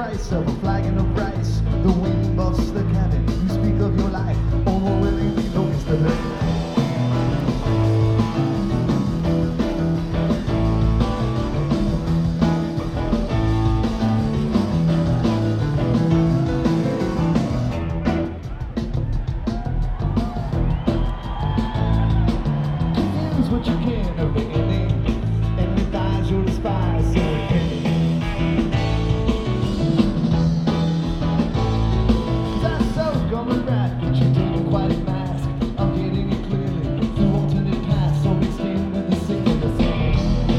price of a flagon of rice. The wind buffs the cabin. You speak of your life, overwhelmingly notice the hurt. What you can of the ending, and with eyes you'll despise so ending. That's so coming right, but you didn't quite mask. I'm getting it clearly through alternate paths, so mixed in with the sick and the same.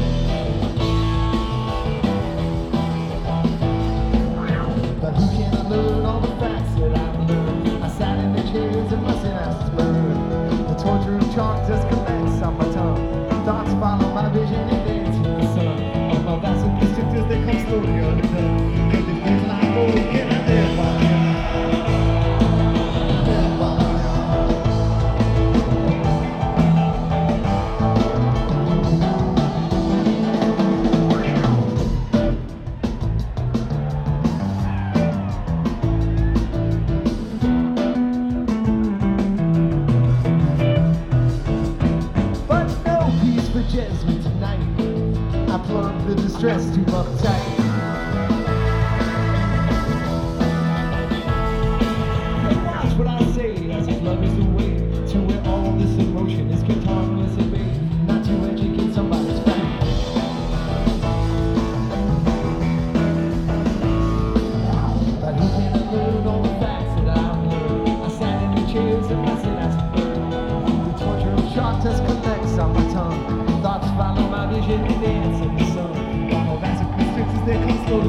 But who can I learn all the facts that I've learned? I sat in the chairs and my synapses burned. The torture of chalk just collects on my tongue. Thoughts follow my vision and dance in the sun. All my vasoconstrictors, they come slowly undone. Cause if there's an eye go, can I live by you? Live by Jasmine tonight, I plug the distress too uptight. Hey, watch what I say, as if love is the way to where all this emotion is kept harmless at bay, not to educate somebody's fate. But who can I learn all the facts that I've learned? I sat in the chairs and my synapses burned. The torture of sharp test collects on my tongue. Thoughts follow my vision and dance in the sun. While vasoconstrictors, they come slowly.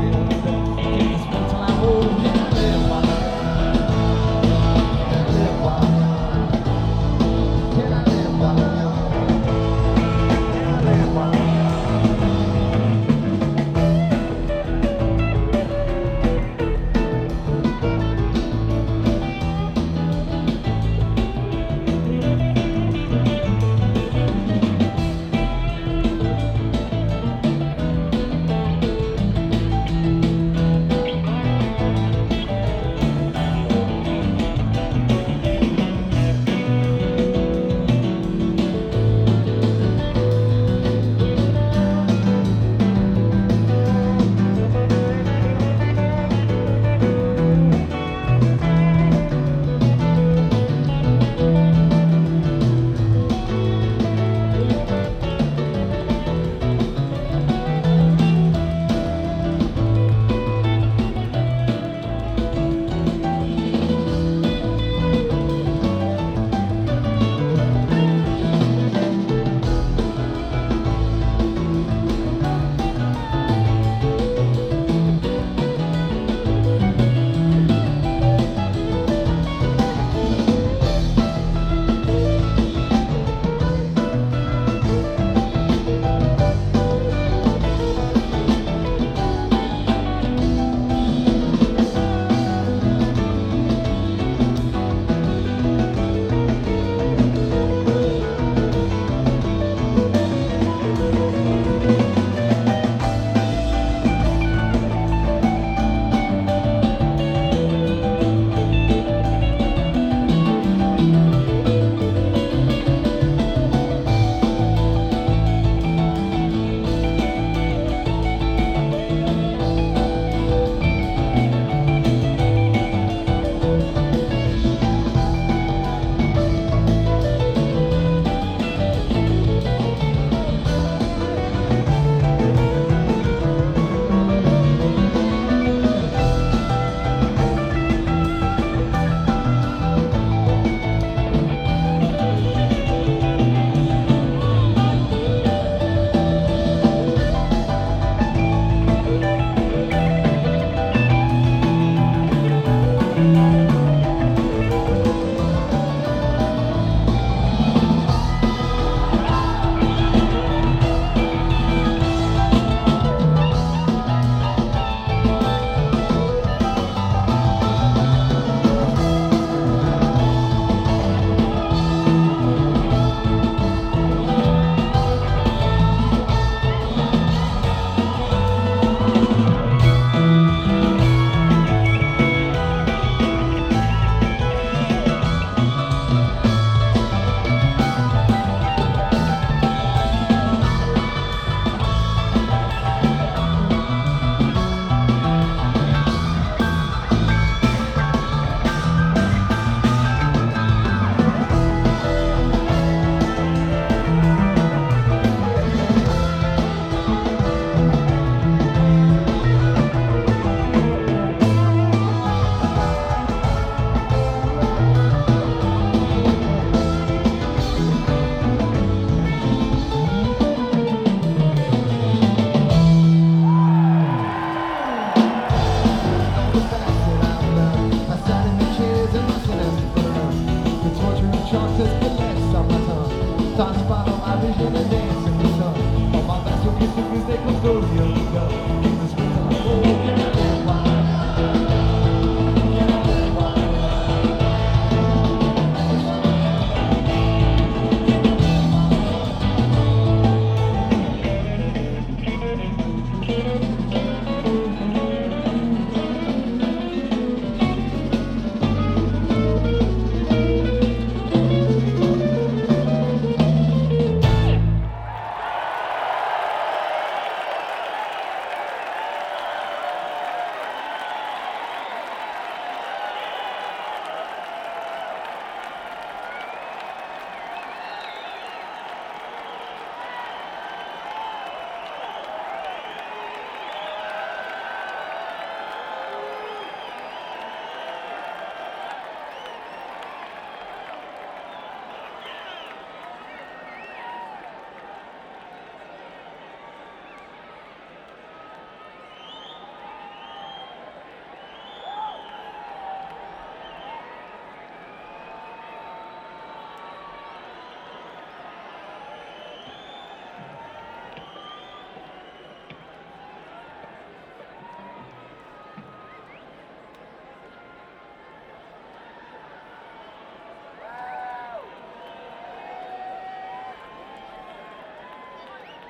Thank